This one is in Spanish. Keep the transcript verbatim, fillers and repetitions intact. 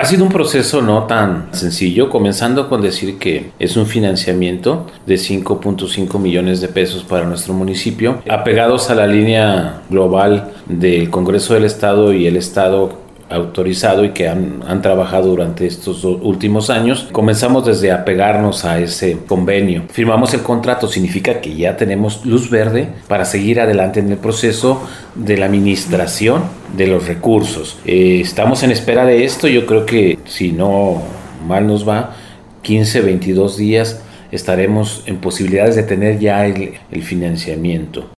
sido un proceso no tan sencillo, comenzando con decir que es un financiamiento de cinco punto cinco millones de pesos para nuestro municipio, apegados a la línea global del Congreso del Estado y el Estado autorizado y que han, han trabajado durante estos últimos años. Comenzamos desde apegarnos a ese convenio. Firmamos el contrato, significa que ya tenemos luz verde para seguir adelante en el proceso de la administración de los recursos. Eh, estamos en espera de esto. Yo creo que si no mal nos va, quince, veintidós días estaremos en posibilidades de tener ya el, el financiamiento.